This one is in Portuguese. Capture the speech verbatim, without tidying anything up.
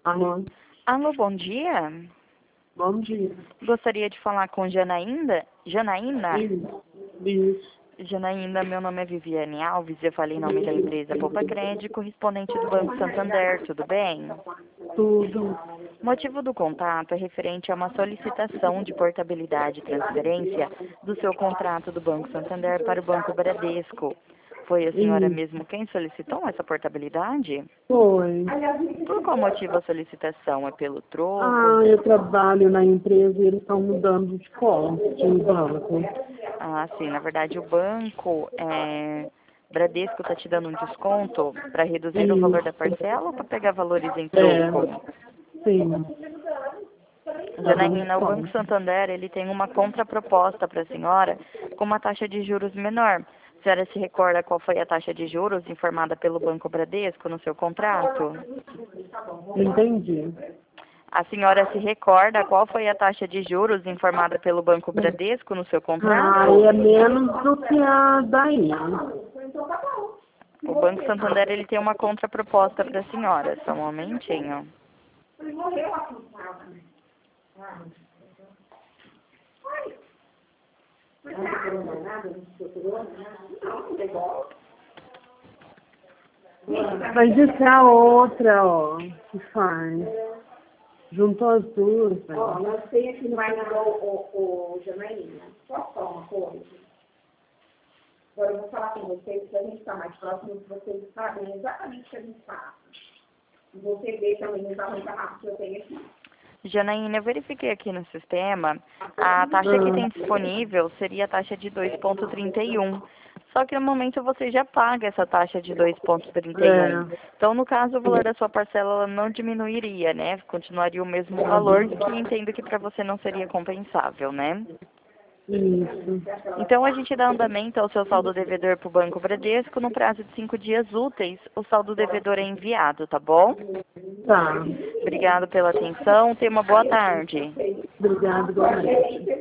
Alô? Alô, bom dia. Bom dia. Gostaria de falar com Janaína? Janaína? Isso. Isso. Janaína, meu nome é Viviane Alves, eu falei em nome da empresa Poupa Crédito, correspondente do Banco Santander, tudo bem? Tudo. O motivo do contato é referente a uma solicitação de portabilidade e transferência do seu contrato do Banco Santander para o Banco Bradesco. Foi a senhora Isso. mesmo quem solicitou essa portabilidade? Foi. Por qual motivo a solicitação? É pelo troco? Ah, eu trabalho na empresa e eles estão mudando de conta, de banco. Ah, sim. Na verdade, o banco, é, Bradesco está te dando um desconto para reduzir o valor da Isso. parcela ou para pegar valores em É. troco? Sim. Tá dando Janaína, o Banco desconto. Santander, ele tem uma contraproposta para a senhora com uma taxa de juros menor. A senhora se recorda qual foi a taxa de juros informada pelo Banco Bradesco no seu contrato? Entendi. A senhora se recorda qual foi a taxa de juros informada pelo Banco Bradesco no seu Ah, contrato? é menos do que a daí. O Banco Santander, ele tem uma contraproposta para a senhora. Só um momentinho. Mas isso é a outra, ó, que faz. Juntou as duas, velho. Ó, nós temos aqui no Guarda o, o, o Janaína. Só só uma coisa. Agora eu vou falar com vocês, para a gente estar mais próximo, que vocês sabem exatamente o que a gente faz. E você vê também os arranjamentos que eu tenho aqui. Janaína, eu verifiquei aqui no sistema, a taxa que tem disponível seria a taxa de dois vírgula trinta e um. Só que no momento você já paga essa taxa de dois vírgula trinta e um. É. Então, no caso, o valor da sua parcela ela não diminuiria, né? Continuaria o mesmo valor, que entendo que para você não seria compensável, né? Isso. Então, a gente dá andamento ao seu saldo devedor para o Banco Bradesco. No prazo de cinco dias úteis, o saldo devedor é enviado, tá bom? Tá. Obrigado pela atenção. Tenha uma boa tarde. Obrigada, igualmente.